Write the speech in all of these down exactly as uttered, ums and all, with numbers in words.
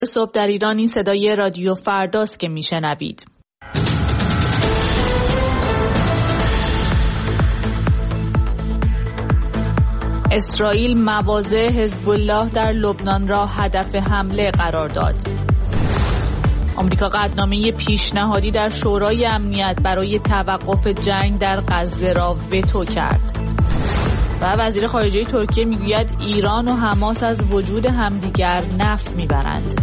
صبح در ایران این صدای رادیو فرداست که میشنوید. اسرائیل مواضع حزب الله در لبنان را هدف حمله قرار داد. آمریکا قطعنامه پیشنهادی در شورای امنیت برای توقف جنگ در غزه را وتو کرد. و وزیر خارجه ترکیه میگوید ایران و حماس از وجود همدیگر نفع میبرند.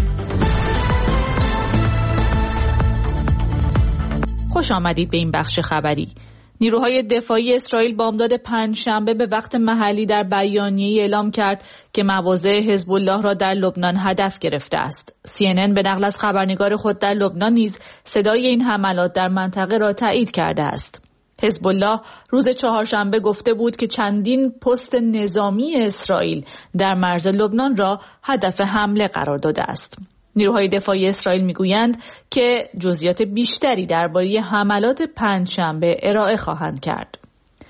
خوش آمدید به این بخش خبری. نیروهای دفاعی اسرائیل بامداد پنجشنبه به وقت محلی در بیانیه‌ای اعلام کرد که مواضع حزب الله را در لبنان هدف گرفته است. سی ان ان به نقل از خبرنگار خود در لبنان نیز صدای این حملات در منطقه را تایید کرده است. حزب الله روز چهارشنبه گفته بود که چندین پست نظامی اسرائیل در مرز لبنان را هدف حمله قرار داده است. نیروهای دفاعی اسرائیل میگویند که جزئیات بیشتری درباره حملات پنجشنبه ارائه خواهند کرد.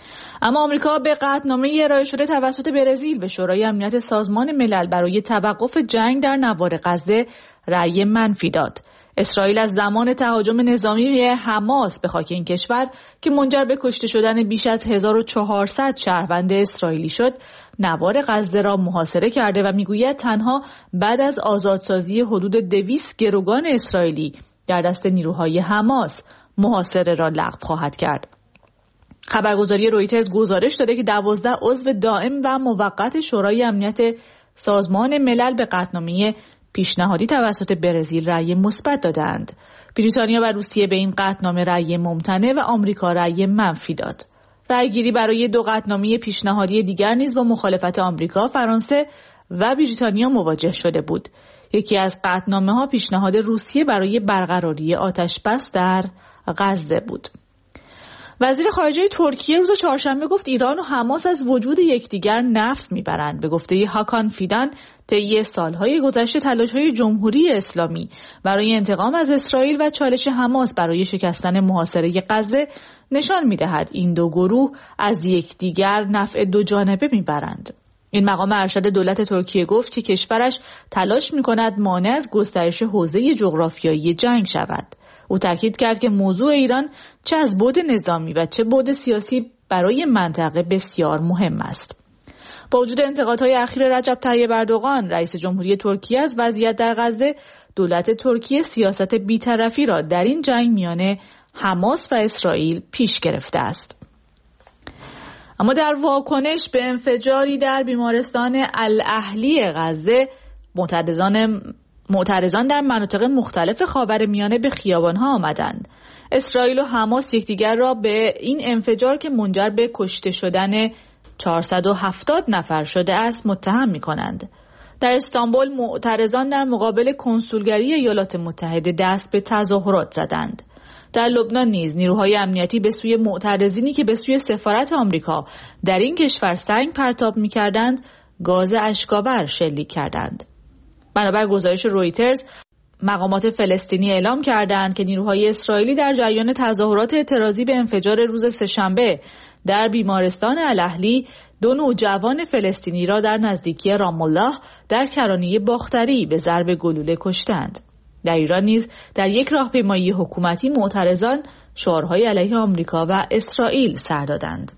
اما آمریکا به قطعنامه ارائه شده توسط برزیل به شورای امنیت سازمان ملل برای توقف جنگ در نوار غزه رأی منفی داد. اسرائیل از زمان تهاجم نظامی حماس به خاک این کشور که منجر به کشته شدن بیش از هزار و چهارصد شهروند اسرائیلی شد، نوار غزه را محاصره کرده و میگوید تنها بعد از آزادسازی حدود دویست گروگان اسرائیلی در دست نیروهای حماس محاصره را لغو خواهد کرد. خبرگزاری رویترز گزارش داده که دوازده عضو دائم و موقت شورای امنیت سازمان ملل به قطعنامه پیشنهادی توسط برزیل رأی مثبت دادند. بریتانیا و روسیه به این قطعنامه رأی ممتنع و آمریکا رأی منفی داد. رأیگیری برای دو قطعنامه پیشنهادی دیگر نیز با مخالفت آمریکا، فرانسه و بریتانیا مواجه شده بود. یکی از قطعنامه‌ها پیشنهاد روسیه برای برقراری آتش‌بس در غزه بود. وزیر خارجه ترکیه روز چهارشنبه گفت ایران و حماس از وجود یکدیگر نفع میبرند. به گفته هاکان فیدان، طی سالهای گذشته تلاش‌های جمهوری اسلامی برای انتقام از اسرائیل و چالش حماس برای شکستن محاصره غزه نشان میدهد این دو گروه از یکدیگر نفع دو جانبه میبرند. این مقام ارشد دولت ترکیه گفت که کشورش تلاش میکند مانع از گسترش حوزه جغرافیایی جنگ شود. او تاکید کرد که موضوع ایران چه از بعد نظامی و چه بعد سیاسی برای منطقه بسیار مهم است. با وجود انتقادهای اخیر رجب طیب اردوغان رئیس جمهوری ترکیه از وضعیت در غزه، دولت ترکیه سیاست بی‌طرفی را در این جنگ میان حماس و اسرائیل پیش گرفته است. اما در واکنش به انفجاری در بیمارستان الاهلی غزه، معترضان معترضان در مناطق مختلف خاورمیانه به خیابان‌ها آمدند. اسرائیل و حماس یکدیگر را به این انفجار که منجر به کشته شدن چهارصد و هفتاد نفر شده است متهم می‌کنند. در استانبول معترضان در مقابل کنسولگری ایالات متحده دست به تظاهرات زدند. در لبنان نیز نیروهای امنیتی به سوی معترضینی که به سوی سفارت آمریکا در این کشور سنگ پرتاب می‌کردند، گاز اشک‌آور شلیک کردند. بنابر گزارش رویترز، مقامات فلسطینی اعلام کردند که نیروهای اسرائیلی در جریان تظاهرات اعتراضی به انفجار روز سه‌شنبه در بیمارستان الاهلی دو نوجوان فلسطینی را در نزدیکی رام الله در کرانه باختری به ضرب گلوله کشتند. در ایران نیز در یک راهپیمایی حکومتی معترضان شعارهای علیه آمریکا و اسرائیل سر دادند.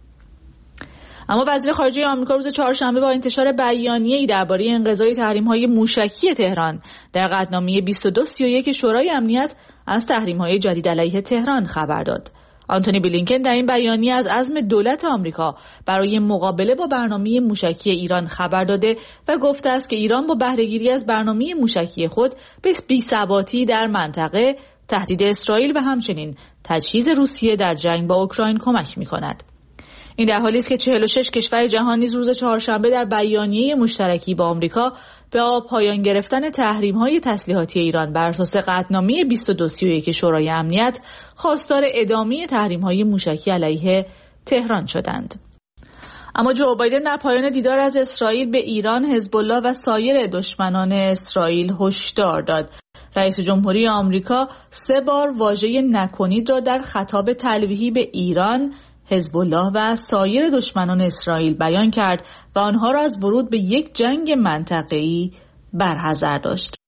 اما وزیر خارجه آمریکا روز چهارشنبه با انتشار بیانیه‌ای درباره انقضای تحریم‌های موشکی تهران در قطعنامه بیست و دو سی و یک شورای امنیت از تحریم‌های جدید علیه تهران خبر داد. آنتونی بلینکن در این بیانیه از عزم دولت آمریکا برای مقابله با برنامه موشکی ایران خبر داده و گفته است که ایران با بهره‌گیری از برنامه موشکی خود به بی‌ثباتی در منطقه، تهدید اسرائیل و همچنین تجهیز روسیه در جنگ با اوکراین کمک می‌کند. این در حالی است که چهل و شش کشور جهان نیز روز چهارشنبه در بیانیه مشترکی با آمریکا به پایان گرفتن تحریم‌های تسلیحاتی ایران بر اساس قطعنامه بیست و دو سی و یک شورای امنیت خواستار ادامه تحریم‌های موشکی علیه تهران شدند. اما جو بایدن در پایان دیدار از اسرائیل به ایران، حزب الله و سایر دشمنان اسرائیل هشدار داد. رئیس جمهوری آمریکا سه بار واژه نکنید را در خطاب تلویحی به ایران، حزب الله و سایر دشمنان اسرائیل بیان کرد و آنها را از ورود به یک جنگ منطقه‌ای برحذر داشت.